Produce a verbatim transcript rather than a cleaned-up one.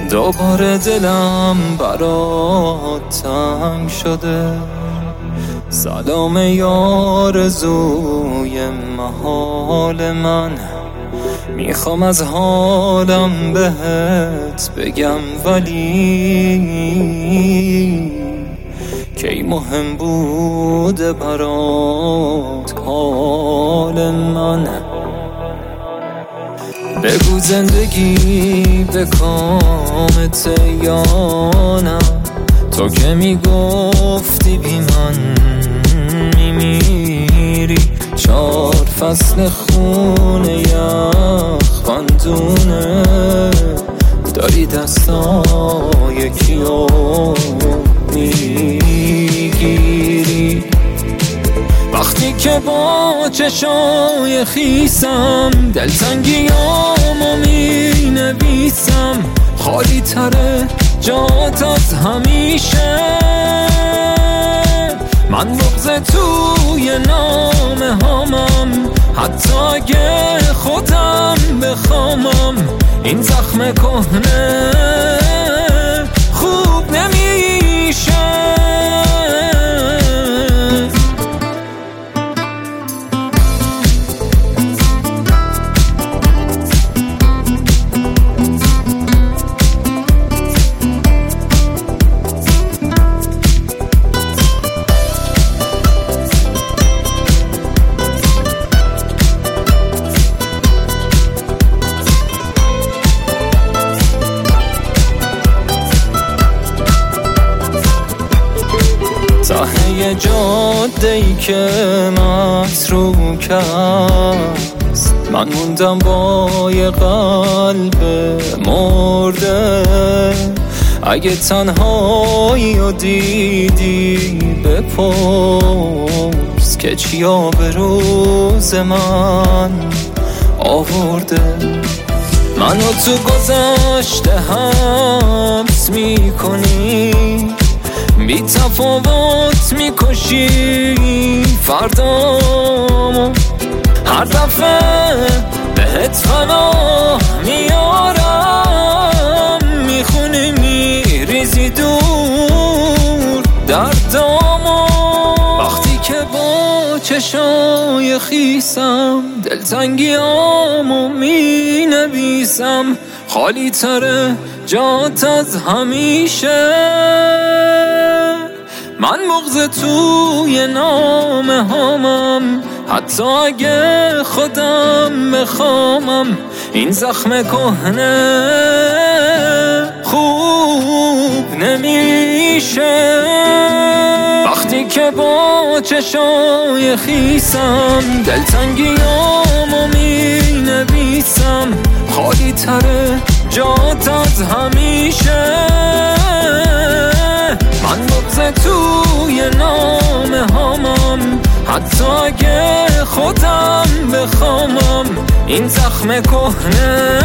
دوباره دلم برات تنگ شده. سلام یارزوی محال من، میخوام از حالم بهت بگم ولی کی مهم بوده برات حال من. بگو زندگی به کامت یا نه، تو که میگفتی بی من میمیری. چار فصل خون یخ خندونه داری دستای کیو میگیری. وقتی که با چشای خیسم دلتنگیامو می نویسم، خالی تره جات از همیشه. من بغض توی نامه هامم، حتی اگه خودم بخوامم. این زخم کهنه خوب نمیشه. ته جاده‌ای که متروک است، من موندم با یه قلب مرده. اگه تنهایی رو دیدی بپرس که چیا به روز من آورده. منو تو گذشته حبس میکنی، بی تفاوت میکشی فردامو. هر دفعه بهت فنا میارم، میخونی میریزی دور دردامو. وقتی که با چشای خیسم دلتنگیامو می نویسم، خالی تره جات از همیشه. من بغض توی نامه هامم، حتی اگه خودم بخوامم. این زخم کهنه خوب نمیشه. وقتی که با چشای خیسم دلتنگیامو می نویسم، خالی تره جات از همیشه. من بغض توی نامه هامم، حتی اگه خودم بخوامم. این زخم کهنه